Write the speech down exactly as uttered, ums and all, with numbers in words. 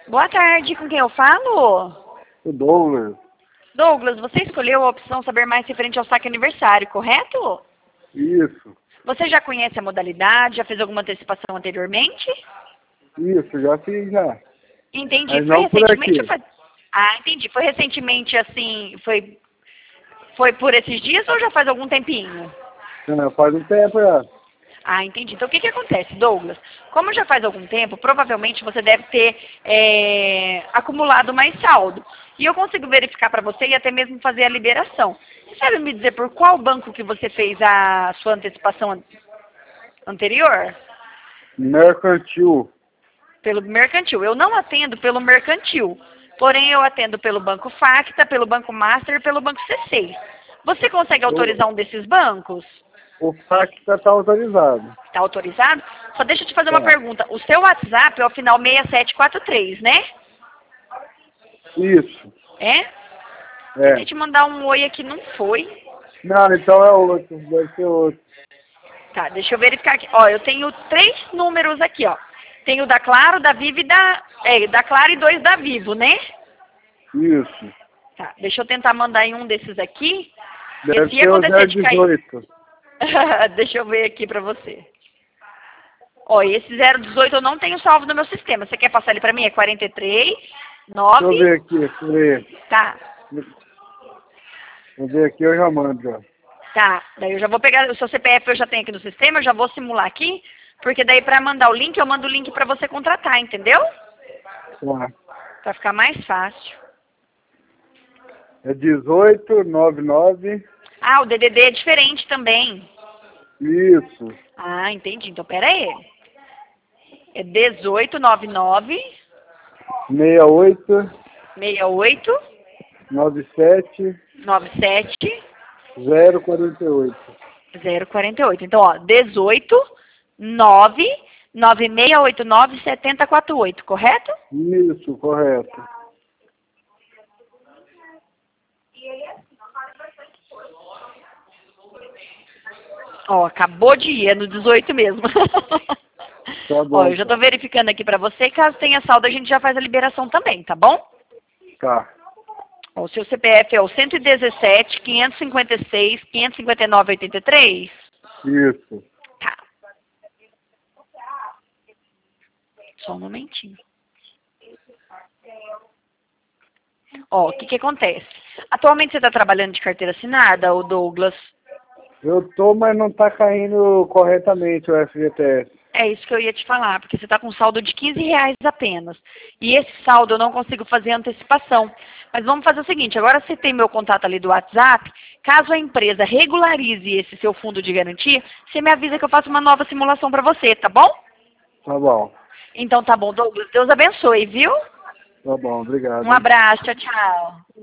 Boa tarde, com quem eu falo? O Douglas. Douglas, você escolheu a opção saber mais referente ao saque aniversário, correto? Isso. Você já conhece a modalidade, já fez alguma antecipação anteriormente? Isso, já fiz já. Entendi. Mas Foi não por recentemente? aqui. ou foi- Ah, entendi. Foi recentemente assim, foi... foi por esses dias ou já faz algum tempinho? Não, faz um tempo já. Ah, entendi. Então, o que que acontece, Douglas? Como já faz algum tempo, provavelmente você deve ter é, acumulado mais saldo. E eu consigo verificar para você e até mesmo fazer a liberação. Você sabe me dizer por qual banco que você fez a sua antecipação an- anterior? Mercantil. Pelo mercantil. Eu não atendo pelo mercantil. Porém, eu atendo pelo Banco Facta, pelo Banco Master e pelo Banco C seis. Você consegue O, autorizar um desses bancos? o Facta está autorizado. Está autorizado? Só deixa eu te fazer uma Tá. pergunta. O seu WhatsApp é o final seis sete quatro três, né? Isso. É? Tentei É. te mandar um oi aqui, não foi. Não, então é outro. Deve ser outro. Tá, deixa eu verificar aqui. Ó, eu tenho três números aqui, ó. Tenho da Claro, da Vivo e da... É, da Claro e dois da Vivo, né? Isso. Tá, deixa eu tentar mandar em um desses aqui. Porque Deve se ser o acontecer de cair... zero dezoito. Deixa eu ver aqui pra você. Ó, esse zero dezoito eu não tenho salvo no meu sistema. Você quer passar ele pra mim? É quarenta e três, Deixa eu nove... ver aqui. Peraí. Tá, Vou ver aqui, eu já mando já. tá. Daí eu já vou pegar o seu C P F, eu já tenho aqui no sistema, eu já vou simular aqui. Porque daí pra mandar o link, eu mando o link pra você contratar, entendeu? Tá. Pra ficar mais fácil. É dezoito, noventa e nove. Ah, o D D D é diferente também. Isso. Ah, entendi. Então, pera aí. É dezoito noventa e nove, sessenta e oito, sessenta e oito, noventa e sete, noventa e sete, zero quarenta e oito. zero quarenta e oito. Então, ó, dezoito, nove, nove seis oito nove, sete zero quatro oito, correto? Isso, correto. Ó, acabou de ir, é no dezoito mesmo. Tá Ó, bom, eu já tô então. verificando aqui pra você. Caso tenha saldo, a gente já faz a liberação também, tá bom? Tá. Ó, o seu C P F é o cento e dezessete, quinhentos e cinquenta e seis, quinhentos e cinquenta e nove, oitenta e três? Isso. Tá. Só um momentinho. Ó, o que que acontece? Atualmente você está trabalhando de carteira assinada, o Douglas? Eu tô, mas não tá caindo corretamente o F G T S. É isso que eu ia te falar, porque você está com saldo de quinze reais apenas. E esse saldo eu não consigo fazer antecipação. Mas vamos fazer o seguinte, agora você tem meu contato ali do WhatsApp, caso a empresa regularize esse seu fundo de garantia, você me avisa que eu faço uma nova simulação para você, tá bom? Tá bom. Então tá bom, Douglas. Deus abençoe, viu? Tá bom, obrigado. Um abraço, tchau, tchau.